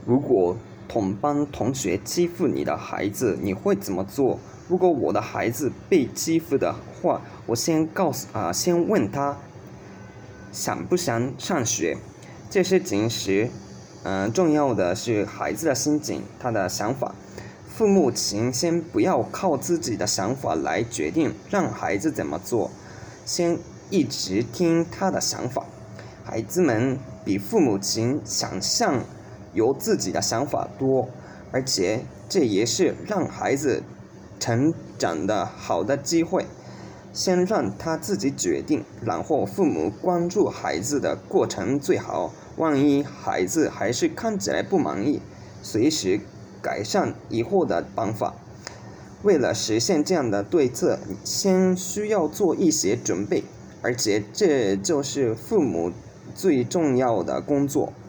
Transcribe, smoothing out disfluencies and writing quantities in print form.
如果同班同学欺负你的孩子，你会怎么做？如果我的孩子被欺负的话，我先问他想不想上学。这事情时，重要的是孩子的心情，他的想法。父母亲先不要靠自己的想法来决定让孩子怎么做，先一直听他的想法。孩子们比父母亲想象有自己的想法多，而且这也是让孩子成长的好的机会。先让他自己决定，然后父母关注孩子的过程最好。万一孩子还是看起来不满意，随时改善以后的办法。为了实现这样的对策，先需要做一些准备，而且这就是父母最重要的工作。